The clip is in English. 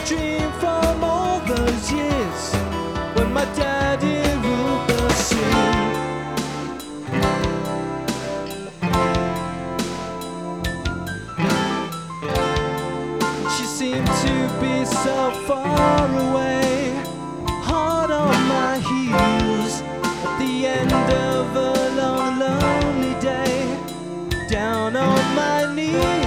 dream from all those years when my daddy ruled the sea. She seemed to be so far away.